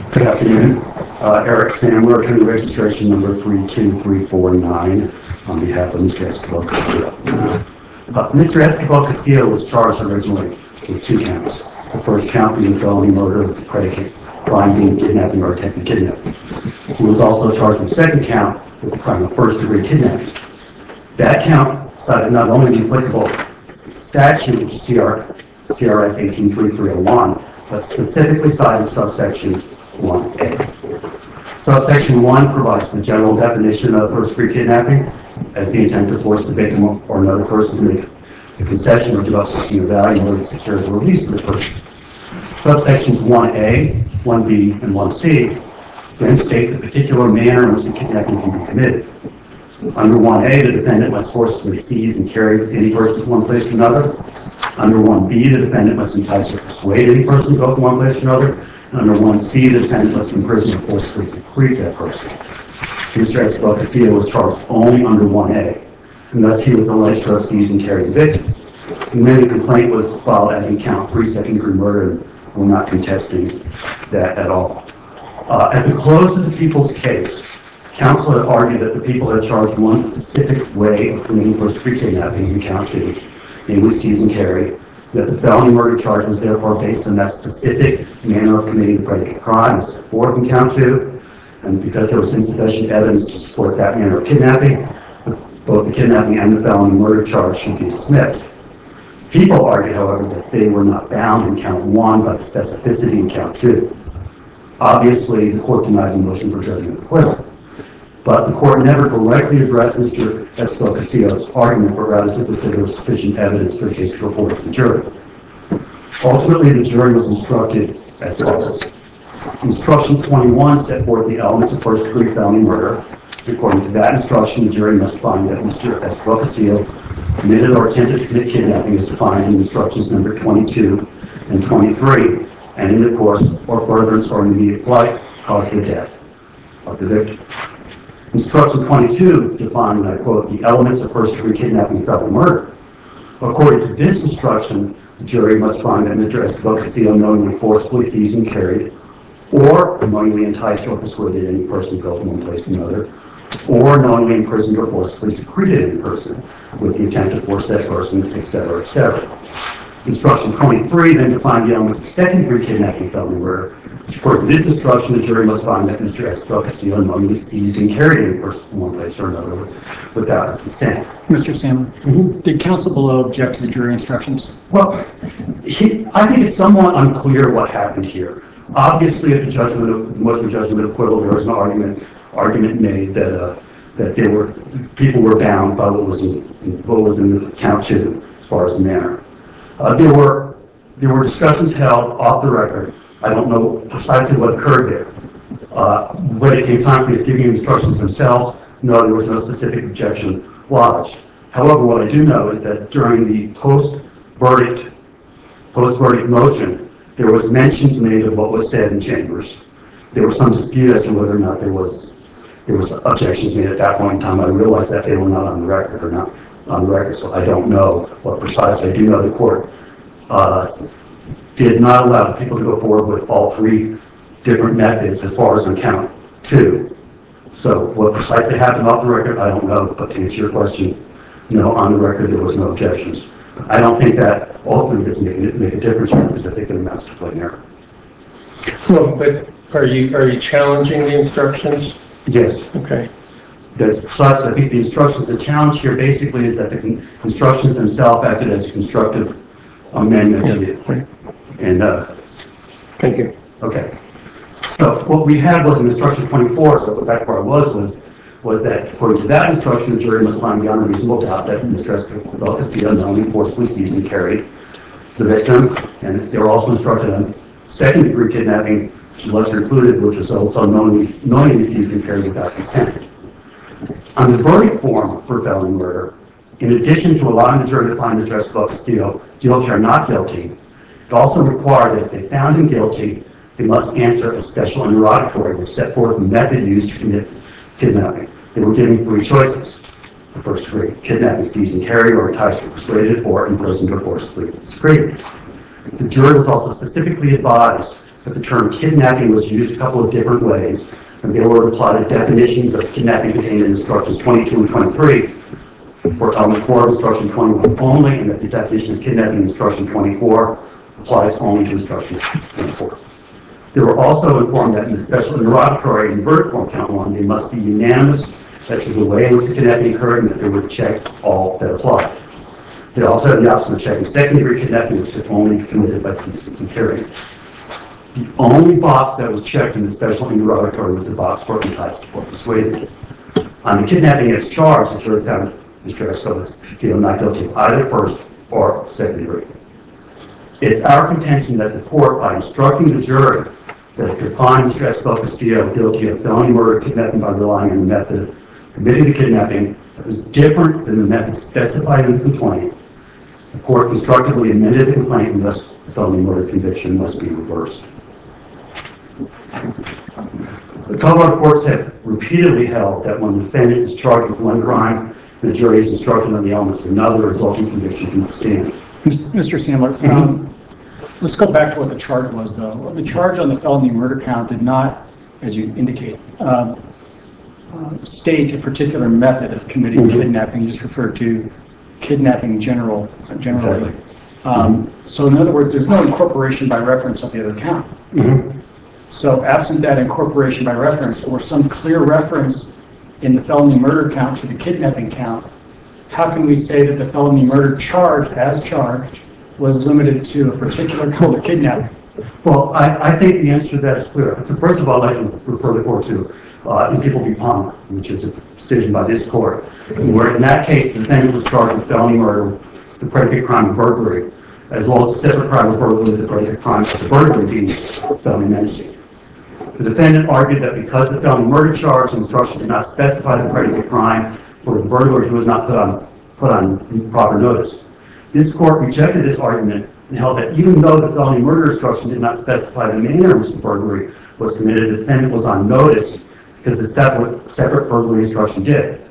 Good afternoon. Eric Sandler, attorney registration number 32349, on behalf of Mr. Escobar-Castillo. Mr. Escobar-Castillo was charged originally with 2 counts. The first count being felony murder with the predicate crime being kidnapping or attempted kidnapping. He was also charged with the second count with the crime of first-degree kidnapping. That count cited not only the applicable statute, which is CRS 183301, but specifically cited subsection 1A. Subsection 1 provides the general definition of first-degree kidnapping as the intent to force the victim or another person to make a concession or give up something of value in order to secure the release of the person. Subsections 1A, 1B, and 1C then state the particular manner in which the kidnapping can be committed. Under 1A, the defendant must forcibly seize and carry any person from one place to another. Under 1B, the defendant must entice or persuade any person to go from one place to another. Under 1C, the defendant must imprison or forcibly secrete that person. Mr. Escobar-Castillo was charged only under 1A, and thus he was alleged to have seized and carried the victim. The amended complaint was filed at count 3, second-degree murder, and we're not contesting that at all. At the close of the people's case, counsel had argued that the people had charged one specific way of committing first-degree kidnapping in count 2, namely seize and carry, that the felony murder charge was therefore based on that specific manner of committing the predicate crime as set forth in count 2, and because there was insufficient evidence to support that manner of kidnapping, both the kidnapping and the felony murder charge should be dismissed. People argued, however, that they were not bound in count 1 by the specificity in count 2. Obviously, the court denied the motion for judgment of acquittal, but the court never directly addressed Mr. Escobar-Castillo's argument, but rather simply said there was sufficient evidence for the case to go forward to the jury. Ultimately, the jury was instructed as follows. Instruction 21 set forth the elements of first-degree felony murder. According to that instruction, the jury must find that Mr. Escobar-Castillo committed or attempted to commit kidnapping as defined in instructions number 22 and 23, and in the course or furtherance or immediate flight caused the death of the victim. Instruction 22 defined, and I quote, the elements of first-degree kidnapping and felony murder. According to this instruction, the jury must find that Mr. Escobar-Castillo knowingly forcibly seized and carried, or knowingly enticed or persuaded any person to go from one place to another, or knowingly imprisoned or forcibly secreted any person with the intent to force that person, etc., etc. Instruction 23 then defined the elements of second-degree kidnapping and felony murder. According to this instruction, the jury must find that Mr. Escobar-Castillo knowingly seized and carried any person from one place or another without consent. Mr. Sandler, did counsel below object to the jury instructions? Well, I think it's somewhat unclear what happened here. Obviously, at the motion of judgment of acquittal, there was an argument made that people were bound by what was in count 2 as far as the manner. There were discussions held off the record. I don't know precisely what occurred there. When it came time for giving instructions themselves, no, there was no specific objection lodged. However, what I do know is that during the post-verdict motion, there was mentions made of what was said in chambers. There was some dispute as to whether or not there was objections made at that point in time. I realized that they were not on the record or not on the record, so I don't know what precisely. I do know the court did not allow people to go forward with all 3 different methods as far as on count 2. So what precisely happened off the record, I don't know, but to answer your question, no, on the record there was no objections. I don't think that ultimately doesn't make a difference because I think it amounts to plain error. Well, but are you challenging the instructions? Yes. Okay. That's precisely. I think the challenge here basically is that the instructions themselves acted as a constructive amendment to it. And thank you. Okay. So what we had was in instruction 24. So back where I was that according to that instruction, the jury must find beyond a reasonable doubt that Mr. Escobar-Castillo knowingly forcibly seized and carried the victim, and they were also instructed on second-degree kidnapping, which is lesser included, which was also knowingly seized and carried without consent. On the verdict form for felony murder, in addition to allowing the jury to find Mr. Escobar-Castillo guilty or not guilty, it also required that if they found him guilty, they must answer a special interrogatory which set forth the method used to commit kidnapping. They were given 3 choices for first degree: kidnapping, seized and carried, or enticed or persuaded, or imprisoned or forcibly secreted. The jury was also specifically advised that the term kidnapping was used a couple of different ways, and they were applied to definitions of kidnapping contained in instructions 22 and 23, for element 4 of instruction 21 only, and that the definition of kidnapping in instruction 24 applies only to instruction 24. They were also informed that in the special interrogatory and verdict form count 1, they must be unanimous as to the way in which the kidnapping occurred and that they would check all that applied. They also had the option of checking second-degree kidnapping, which could only be committed by seizing and carrying. The only box that was checked in the special interrogatory was the box for enticed or persuaded. On the kidnapping as charged, the jury found Mr. Escobar-Castillo not guilty of either first or second degree. It's our contention that the court, by instructing the jury that it could find Mr. Escobar-Castillo guilty of felony murder, kidnapping by relying on the method of committing the kidnapping that was different than the method specified in the complaint, the court constructively amended the complaint and thus the felony murder conviction must be reversed. The Colorado courts have repeatedly held that when the defendant is charged with one crime, the jury is instructed on the elements of another, resulting conviction can stand. Mr. Sandler, let's go back to what the charge was, though. The charge on the felony murder count did not, as you indicate, state a particular method of committing kidnapping. You just referred to kidnapping generally. Exactly. So in other words, there's no incorporation by reference of the other count. So absent that incorporation by reference or some clear reference in the felony murder count to the kidnapping count, how can we say that the felony murder charge, as charged, was limited to a particular kind of kidnapping? Well, I think the answer to that is clear. So first of all, I'd like to refer the court to in People v. Palmer, which is a decision by this court, where in that case, the defendant was charged with felony murder, the predicate crime of burglary, as well as a separate crime of burglary, the predicate crime of the burglary being felony menacing. The defendant argued that because the felony murder charge instruction did not specify the predicate crime for the burglary, he was not put on proper notice. This court rejected this argument and held that even though the felony murder instruction did not specify the manner in which the burglary was committed, the defendant was on notice because the separate burglary instruction did.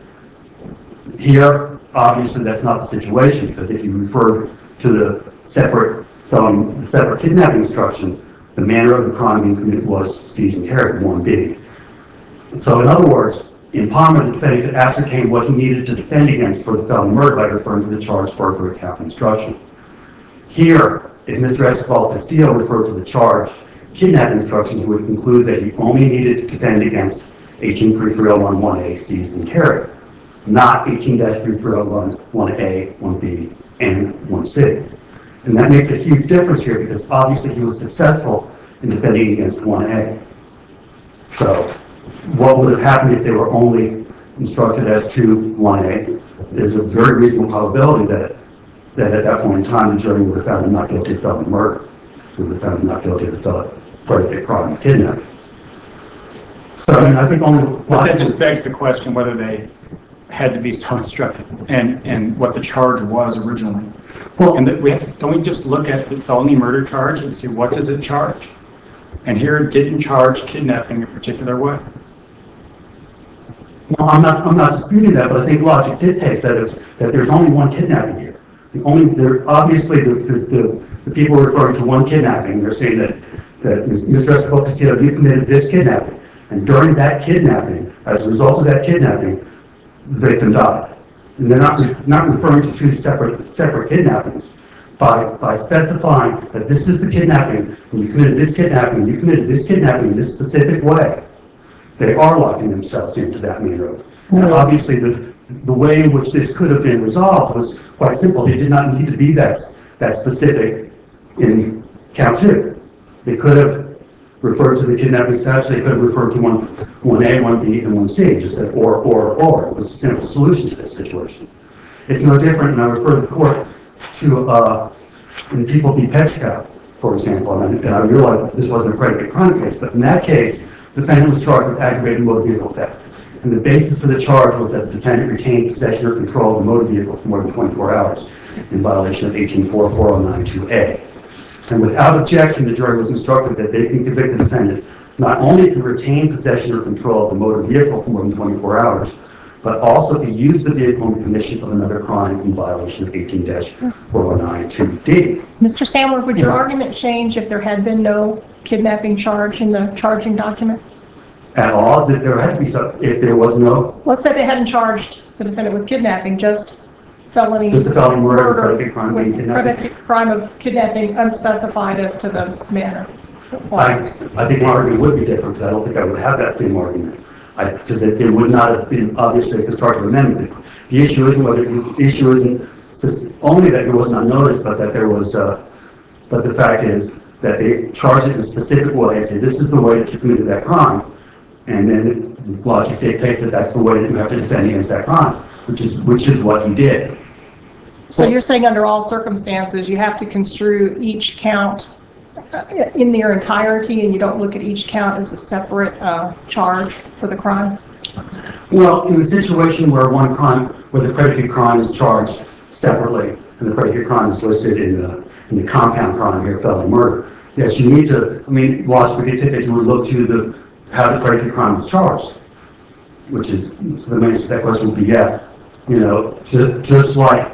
Here, obviously, that's not the situation, because if you refer to the separate kidnapping instruction, the manner of the crime being committed was seize and carry, 1B. So in other words, in Palmer, the defendant could ascertain what he needed to defend against for the felony murder by referring to the charged burglary count instruction. Here, if Mr. Escobar-Castillo referred to the charged kidnapping instruction, he would conclude that he only needed to defend against 18-3301-1A, seize and carry, not 18-3301-1A, 1B, and 1C. And that makes a huge difference here, because obviously he was successful in defending against 1A. So what would have happened if they were only instructed as to 1A? There's a very reasonable probability that at that point in time, the jury would have found him not guilty of felony murder. So would have found him not guilty of the predicate crime of kidnapping. So I mean, I think only... But that just begs the question whether they had to be so instructed and what the charge was originally. Well, and don't we just look at the felony murder charge and see what does it charge? And here it didn't charge kidnapping a particular way. No, I'm not disputing that, but I think logic dictates that there's only one kidnapping here. Obviously, the people are referring to one kidnapping. They're saying that Mr. Escobar-Castillo, you committed this kidnapping, and during that kidnapping, as a result of that kidnapping, the victim died. And they're not referring to two separate kidnappings. By specifying that this is the kidnapping, and you committed this kidnapping in this specific way, they are locking themselves into that manner of. And obviously, the way in which this could have been resolved was quite simple. They did not need to be that specific in count 2. They could have referred to the kidnapping statute. They could have referred to 1A, 1B, and 1C. Just said or. It was a simple solution to this situation. It's no different, and I refer the court to in People v. Petchkow, for example. And I realize that this wasn't a predicate crime case, but in that case, the defendant was charged with aggravated motor vehicle theft. And the basis for the charge was that the defendant retained possession or control of the motor vehicle for more than 24 hours in violation of 18-44092A. And without objection, the jury was instructed that they can convict the defendant not only to retain possession or control of the motor vehicle for more than 24 hours, but also to use the vehicle in the commission of another crime in violation of 18-4092D. Mr. Sandler, would your argument change if there had been no kidnapping charge in the charging document? At all, if there had to be some, if there was no, Let's say they hadn't charged the defendant with kidnapping, just felony just a felony murder, murder predicate crime, being with kidnapping. predicate crime of kidnapping unspecified as to the manner. I think my argument would be different, because I don't think I would have that same argument. Because it would not have been obviously a constructive amendment. The issue isn't whether, the issue isn't only that it wasn't on notice, but that there was, but the fact is that they charged it in a specific way, say this is the way that you committed that crime, and then logic dictates that that's the way that you have to defend against that crime, which is what he did. So you're saying under all circumstances, you have to construe each count in their entirety, and you don't look at each count as a separate charge for the crime? Well, in the situation where where the predicate crime is charged separately, and the predicate crime is listed in the compound crime here, felony murder, yes, you need to, I mean, logically dictate that you would look to how the predicate crime was charged, which is, so the answer to that question would be yes. You know, just like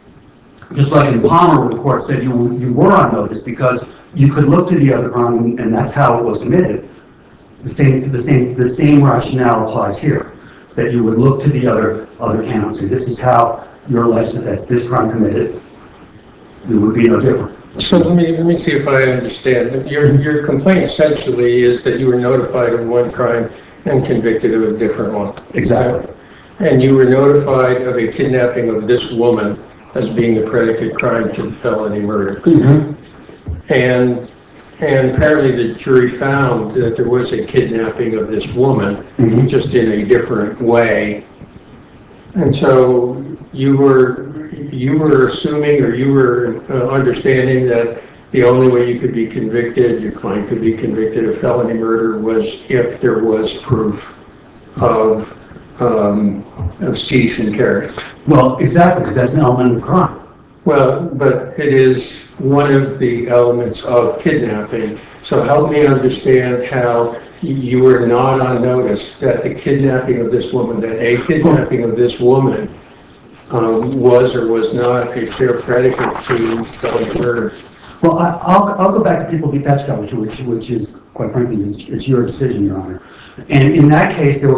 in Palmer, where the court said you were on notice because you could look to the other crime, and that's how it was committed. The same rationale applies here. It's that you would look to the other counts. And this is how you're alleged that that's this crime committed. It would be no different. So let me see if I understand. Your complaint essentially is that you were notified of one crime and convicted of a different one. Exactly. And you were notified of a kidnapping of this woman as being the predicate crime to felony murder. Mm-hmm. And apparently the jury found that there was a kidnapping of this woman, Mm-hmm. just in a different way. And so you were assuming, or you were understanding that the only way you could be convicted, your client could be convicted of felony murder, was if there was proof of cease and carry. Well, exactly, because that's an element of the crime. Well, but it is one of the elements of kidnapping. So help me understand how you were not on notice that the kidnapping of this woman, was or was not a fair predicate to felony murder. Well, I'll go back to People v. Petchko, which is, quite frankly, it's your decision, Your Honor. And in that case, the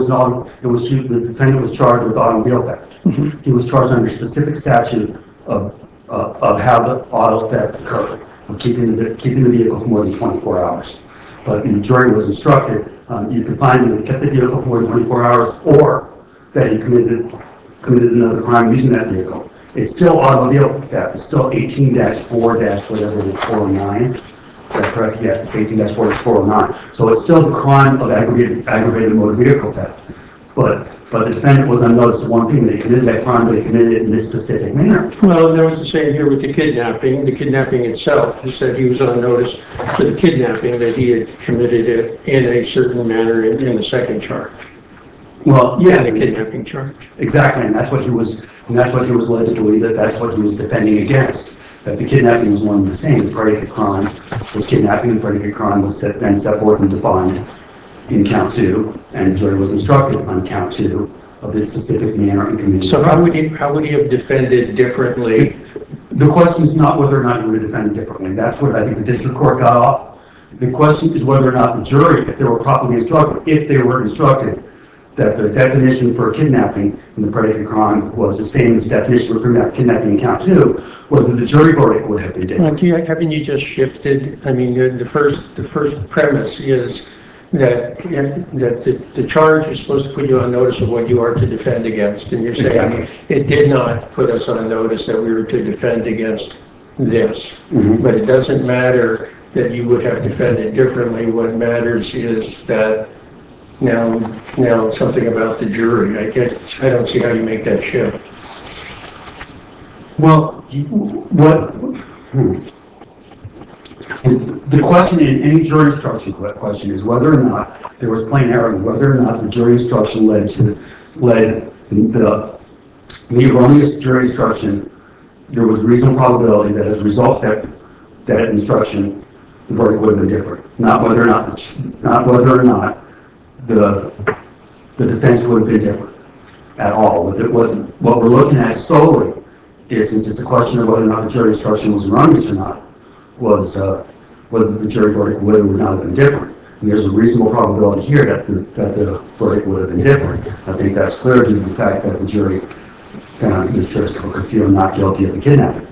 defendant was charged with automobile theft. Mm-hmm. He was charged under a specific statute of how the auto theft occurred, of keeping the vehicle for more than 24 hours. But the jury was instructed, you can find that he kept the vehicle for more than 24 hours, or that he committed another crime using that vehicle. It's still automobile theft. It's still 18-4-whatever it is, 409. Is that correct? Yes, it's 18-4-409. So it's still the crime of aggravated motor vehicle theft. But the defendant was on notice of one thing, that he committed that crime, but he committed it in this specific manner. Well, there was the same here with the kidnapping itself. He said he was on notice for the kidnapping, that he had committed it in a certain manner in the second charge. Well, yes, the kidnapping charge. Exactly, and that's what he was led to believe, that's what he was defending against. That the kidnapping was one and the same. The predicate crime was kidnapping, and the predicate crime was then set forth and defined in count 2, and the jury was instructed on count 2 of this specific manner and committing. So how would he have defended differently? The question is not whether or not he would have defended differently. That's what I think the district court got off. The question is whether or not the jury, if they were properly instructed, that the definition for kidnapping in the predicate crime was the same as the definition for kidnapping in count 2, whether the jury verdict would have been different. Haven't you just shifted? I mean, the first premise is that the charge is supposed to put you on notice of what you are to defend against, and you're saying exactly. It did not put us on notice that we were to defend against this. Mm-hmm. But it doesn't matter that you would have defended differently. What matters is that now something about the jury. I don't see how you make that shift. Well, the question in any jury instruction question is whether or not there was plain error, whether or not the jury instruction led the erroneous jury instruction. There was reasonable probability that as a result of that instruction, the verdict would have been different. Not whether or not the defense would have been different at all. What we're looking at solely is, since it's a question of whether or not the jury instruction was erroneous or not, was whether the jury verdict would or would not have been different. And there's a reasonable probability here that the verdict would have been different. I think that's clear due to the fact that the jury found Mr. Escobar-Castillo not guilty of the kidnapping.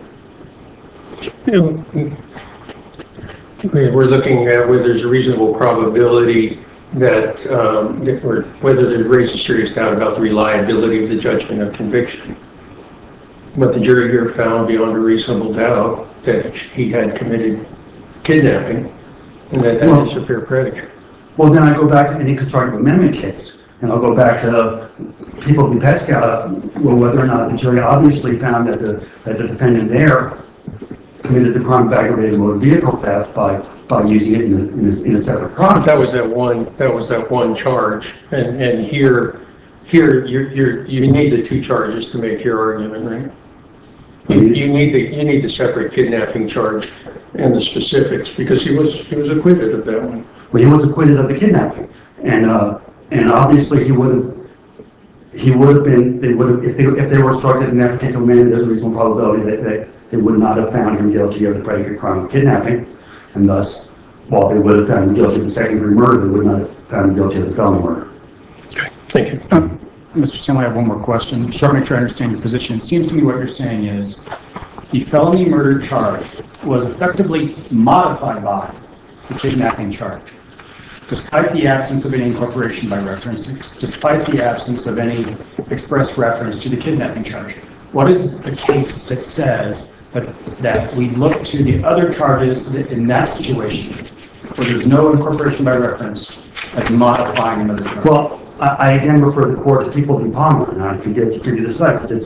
We're looking at whether there's a reasonable probability that, or whether there's raised a serious doubt about the reliability of the judgment of conviction. But the jury here found beyond a reasonable doubt that he had committed kidnapping and that is a fair predicate. Well, then I go back to any constructive amendment case, and I'll go back to People v. Pesca, whether or not the jury obviously found that the defendant there committed the crime of aggravated motor vehicle theft by using it in a separate crime. That was that one charge, and here you need the two charges to make your argument, right? You need the separate kidnapping charge and the specifics because he was acquitted of that one. Well, he was acquitted of the kidnapping, and obviously he would have been. If they were instructed in that particular manner, there's a reasonable probability that they would not have found him guilty of the predicate crime of kidnapping, and thus, while they would have found him guilty of the second-degree murder, they would not have found him guilty of the felony murder. Okay, thank you. Mr. Stanley, I have one more question. Just to make sure I understand your position. It seems to me what you're saying is the felony murder charge was effectively modified by the kidnapping charge, despite the absence of any incorporation by reference, despite the absence of any express reference to the kidnapping charge. What is the case that says that we look to the other charges in that situation where there's no incorporation by reference as modifying another charge? Well, I again refer the court to People v. Palmer, and I can give you the site, because it's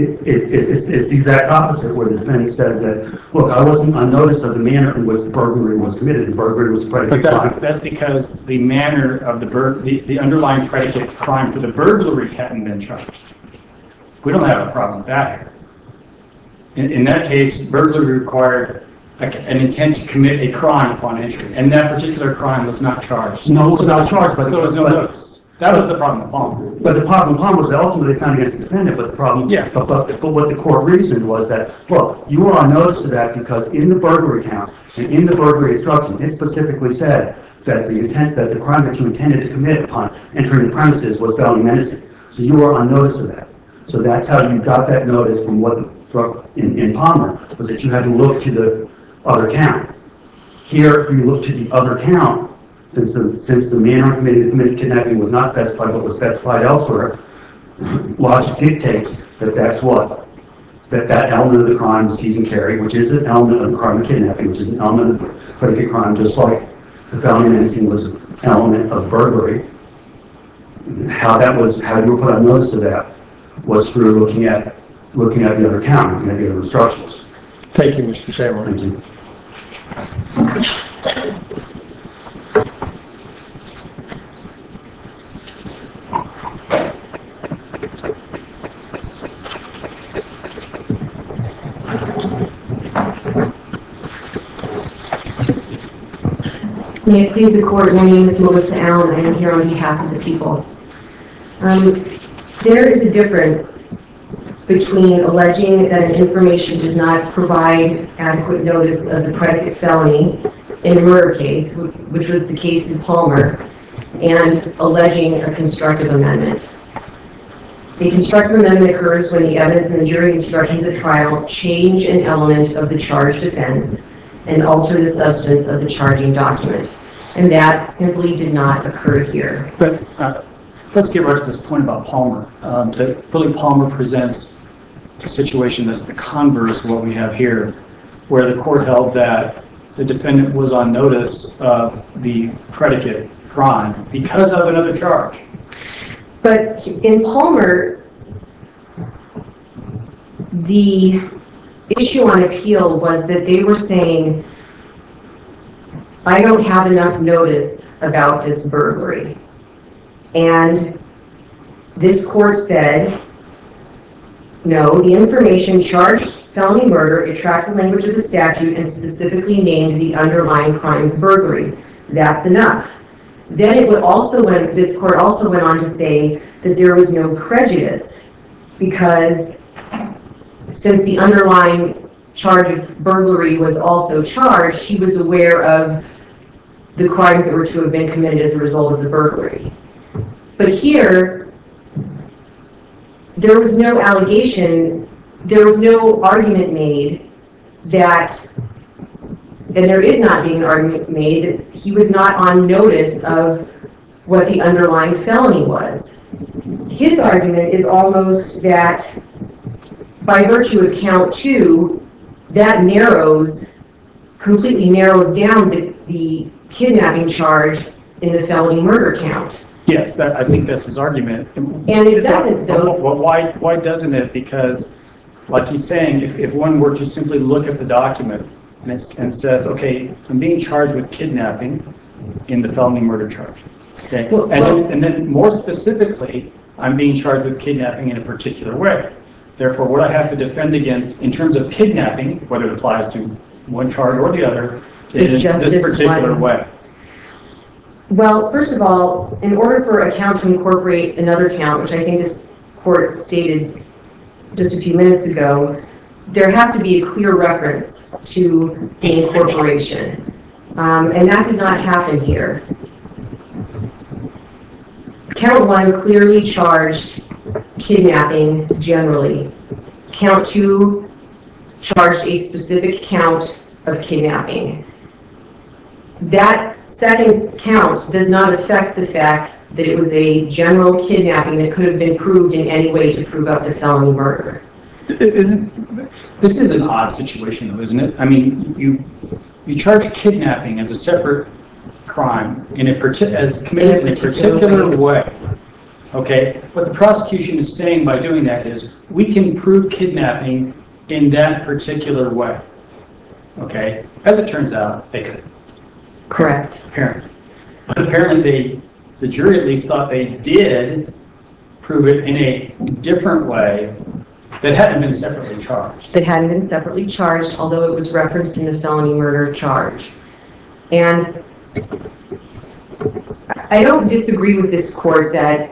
the exact opposite, where the defendant says that, look, I wasn't on notice of the manner in which the burglary was committed. The burglary was a predicate crime. That's because the manner of the underlying predicate crime for the burglary hadn't been charged. We don't have a problem with that here. In that case, burglary required an intent to commit a crime upon entry, and that particular crime was not charged. No, it was not charged, but so there was no notice. That was the problem with Palmer. But the problem with Palmer was that ultimately found against the defendant, but the problem, Yeah. but what the court reasoned was that, look, you were on notice of that because in the burglary count and in the burglary instruction, it specifically said that the crime that you intended to commit upon entering the premises was felony menacing. So you were on notice of that. So that's how you got that notice from in Palmer, was that you had to look to the other count. Here, if you look to the other count, since the manner committed kidnapping was not specified but was specified elsewhere, logic dictates that that element of the crime, seize and carry, which is an element of the crime of kidnapping, which is an element of the predicate crime, just like the felony menacing was an element of burglary. How you were put on notice of that was through looking at the other count, looking at the other instructions. Thank you, Mr. Samuel. Thank you. May it please the court, my name is Melissa Allen. I am here on behalf of the people. There is a difference between alleging that an information does not provide adequate notice of the predicate felony in a murder case, which was the case in Palmer, and alleging a constructive amendment. A constructive amendment occurs when the evidence and the jury instructions at trial change an element of the charged offense and alter the substance of the charging document. And that simply did not occur here. But let's get right to this point about Palmer. That really Palmer presents a situation that's the converse of what we have here, where the court held that the defendant was on notice of the predicate crime because of another charge. But in Palmer, the issue on appeal was that they were saying, I don't have enough notice about this burglary. And this court said, no, the information charged felony murder, it tracked the language of the statute and specifically named the underlying crime's burglary. That's enough. Then this court also went on to say that there was no prejudice because since the underlying charge of burglary was also charged, he was aware of the crimes that were to have been committed as a result of the burglary. But here, there was no allegation, there was no argument made that, and there is not being an argument made that he was not on notice of what the underlying felony was. His argument is almost that by virtue of count 2, that completely narrows down the kidnapping charge in the felony murder count. Yes, I think that's his argument. And it doesn't, though. Well, why doesn't it? Because, like he's saying, if one were to simply look at the document and says, okay, I'm being charged with kidnapping in the felony murder charge. Okay, and then more specifically, I'm being charged with kidnapping in a particular way. Therefore, what I have to defend against in terms of kidnapping, whether it applies to one charge or the other, is this particular way. Well, first of all, in order for a count to incorporate another count, which I think this court stated just a few minutes ago, there has to be a clear reference to the incorporation. And that did not happen here. Count 1 clearly charged kidnapping generally. Count 2 charged a specific count of kidnapping. That second count does not affect the fact that it was a general kidnapping that could have been proved in any way to prove up the felony murder. This is an odd situation, though, isn't it? I mean, you charge kidnapping as a separate crime as committed in a particular way. Okay, what the prosecution is saying by doing that is we can prove kidnapping in that particular way. Okay, as it turns out, they could. Correct. Apparently. But apparently the jury at least thought they did prove it in a different way that hadn't been separately charged. That hadn't been separately charged, although it was referenced in the felony murder charge. And I don't disagree with this court that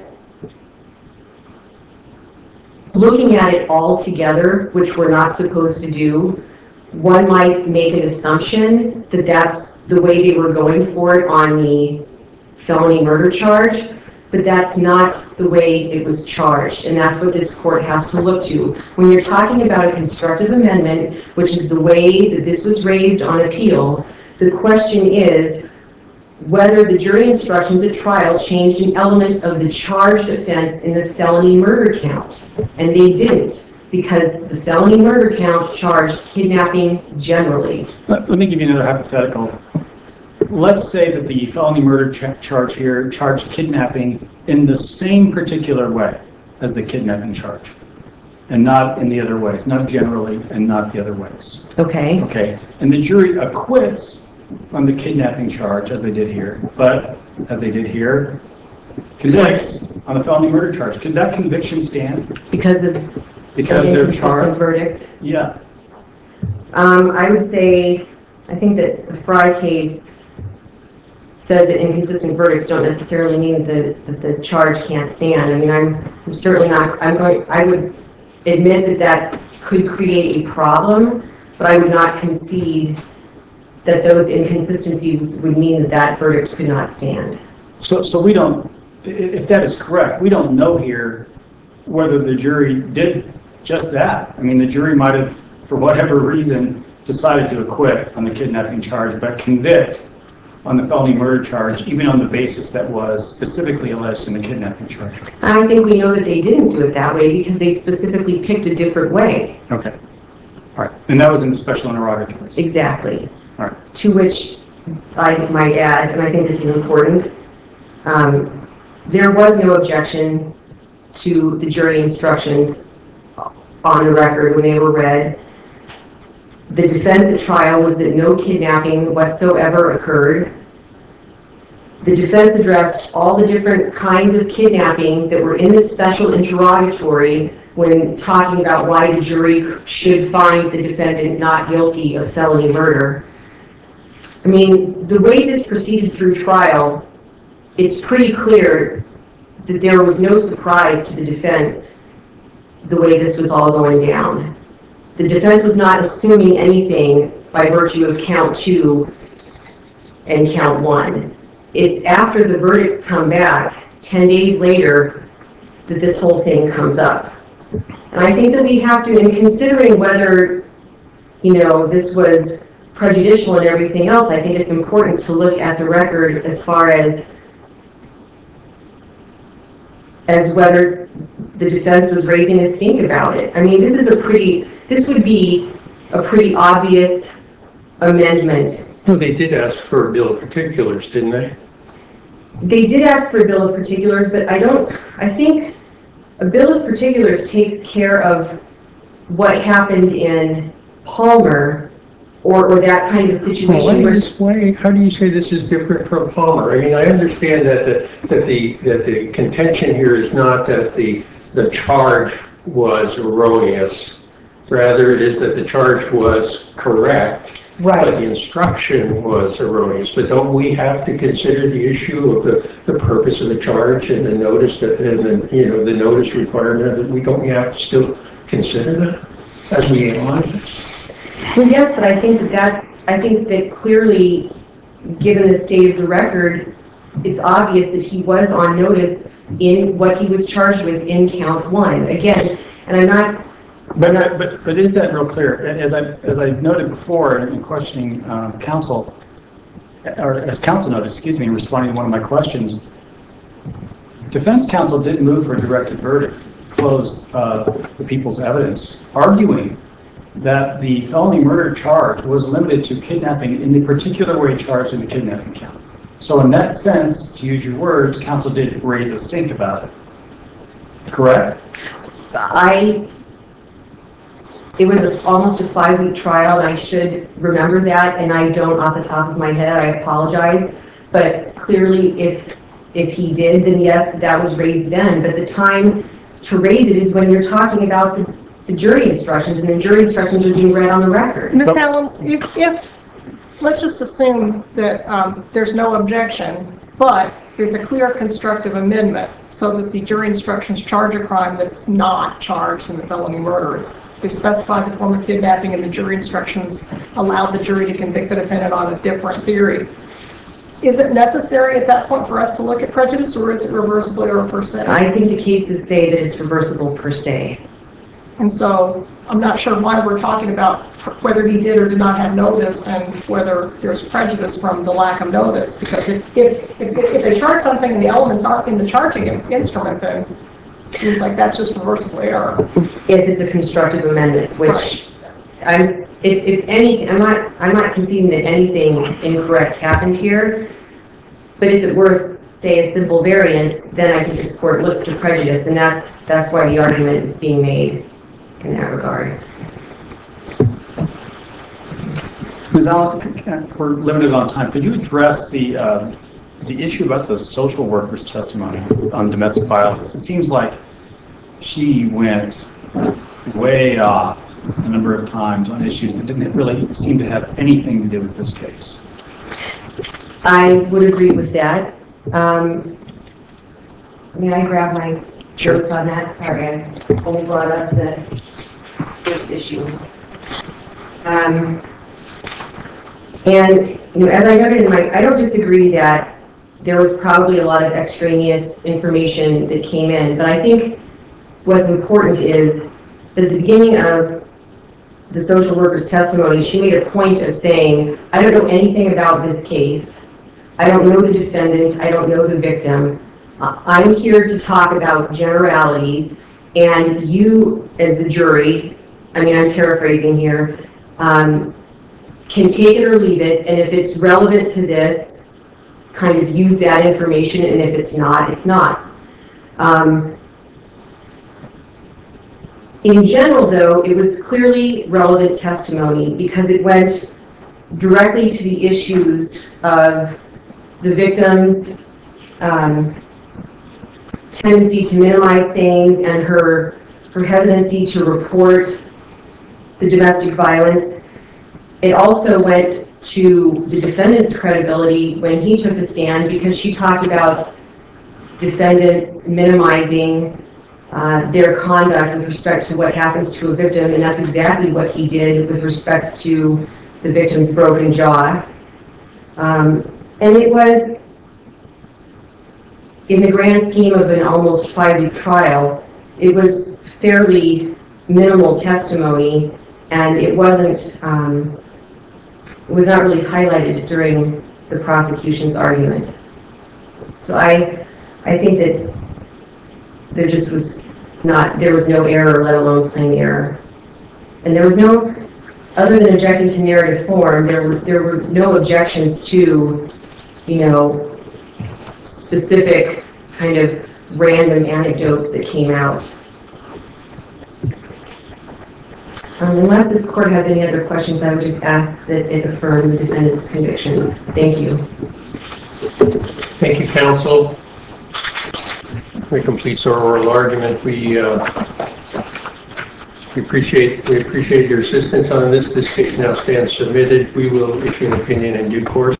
looking at it all together, which we're not supposed to do, one might make an assumption that that's the way they were going for it on the felony murder charge, but that's not the way it was charged, and that's what this court has to look to. When you're talking about a constructive amendment, which is the way that this was raised on appeal, the question is whether the jury instructions at trial changed an element of the charged offense in the felony murder count, and they didn't, because the felony murder count charged kidnapping generally. Let me give you another hypothetical. Let's say that the felony murder charge here charged kidnapping in the same particular way as the kidnapping charge, and not in the other ways, not generally and not the other ways. Okay. Okay, and the jury acquits on the kidnapping charge as they did here, but as they did here, convicts on the felony murder charge. Could that conviction stand? Because they're charged. Verdict. Yeah. I would say, I think that the Fry case says that inconsistent verdicts don't necessarily mean that the charge can't stand. I mean, I'm certainly not, I would admit that could create a problem, but I would not concede that those inconsistencies would mean that verdict could not stand. So we don't, if that is correct, we don't know here whether the jury did just that. I mean, the jury might have, for whatever reason, decided to acquit on the kidnapping charge, but convict on the felony murder charge, even on the basis that was specifically alleged in the kidnapping charge. I think we know that they didn't do it that way because they specifically picked a different way. Okay. All right. And that was in the special interrogatories. Exactly. All right. To which I might add, and I think this is important, there was no objection to the jury instructions on the record when they were read. The defense at trial was that no kidnapping whatsoever occurred. The defense addressed all the different kinds of kidnapping that were in the special interrogatory when talking about why the jury should find the defendant not guilty of felony murder. I mean, the way this proceeded through trial, it's pretty clear that there was no surprise to the defense the way this was all going down. the defense was not assuming anything by virtue of count 2 and count 1. It's after the verdicts come back 10 days later that this whole thing comes up. And I think that we have to, in considering whether, this was prejudicial and everything else, I think it's important to look at the record as far as whether the defense was raising a stink about it. I mean, this would be a pretty obvious amendment. Well, they did ask for a bill of particulars, didn't they? They did ask for a bill of particulars, but I think a bill of particulars takes care of what happened in Palmer or that kind of situation. How do you say this is different from Palmer? I mean, I understand that the contention here is not that the charge was erroneous. Rather, it is that the charge was correct. Right. But the instruction was erroneous. But don't we have to consider the issue of the purpose of the charge and the notice the notice requirement that we have to still consider that as we analyze this? Well, yes, but I think that clearly, given the state of the record, it's obvious that he was on notice in what he was charged with in count 1. Again, and I'm not. But is that real clear? As I noted before in questioning counsel, or as counsel noted, in responding to one of my questions, defense counsel did move for a directed verdict, close the people's evidence, arguing that the felony murder charge was limited to kidnapping in the particular way charged in the kidnapping count. So in that sense, to use your words, counsel did raise a stink about it. Correct? It was almost a 5-week trial, and I should remember that, and I don't off the top of my head. I apologize. But clearly, if he did, then yes, that was raised then. But the time to raise it is when you're talking about the jury instructions, and the jury instructions are being read on the record. Ms. Allen, if let's just assume that there's no objection, but there's a clear constructive amendment so that the jury instructions charge a crime that's not charged in the felony murder. They specify the form of kidnapping, and the jury instructions allow the jury to convict the defendant on a different theory. Is it necessary at that point for us to look at prejudice, or is it reversible or per se? I think the cases say that it's reversible per se. And so I'm not sure why we're talking about whether he did or did not have notice and whether there's prejudice from the lack of notice. Because if they charge something and the elements aren't in the charging instrument, then it seems like that's just reversible error. If it's a constructive amendment, which if anything, I'm not conceding that anything incorrect happened here. But if it were, say, a simple variance, then I think this court looks to prejudice, and that's why the argument is being made in that regard. Ms. Allen, we're limited on time. Could you address the issue about the social worker's testimony on domestic violence? It seems like she went way off a number of times on issues that didn't really seem to have anything to do with this case. I would agree with that. May I grab my notes on that? Sorry, I only brought up the first issue. And as I noted I don't disagree that there was probably a lot of extraneous information that came in, but I think what's important is that at the beginning of the social worker's testimony, she made a point of saying, I don't know anything about this case. I don't know the defendant. I don't know the victim. I'm here to talk about generalities, and you, as a jury, I'm paraphrasing here, can take it or leave it, and if it's relevant to this, kind of use that information, and if it's not, it's not. In general, though, it was clearly relevant testimony because it went directly to the issues of the victim's tendency to minimize things and her hesitancy to report the domestic violence. It also went to the defendant's credibility when he took the stand because she talked about defendants minimizing their conduct with respect to what happens to a victim, and that's exactly what he did with respect to the victim's broken jaw. And it was, in the grand scheme of an almost 5-week trial, it was fairly minimal testimony, and it wasn't, it was not really highlighted during the prosecution's argument. So I think that there just was not, there was no error, let alone plain error. And there was no, other than objecting to narrative form, there were no objections to, you know, specific kind of random anecdotes that came out. Unless this court has any other questions, I would just ask that it affirm the defendant's convictions. Thank you. Thank you, counsel. We complete our oral argument. We appreciate your assistance on this. This case now stands submitted. We will issue an opinion in due course.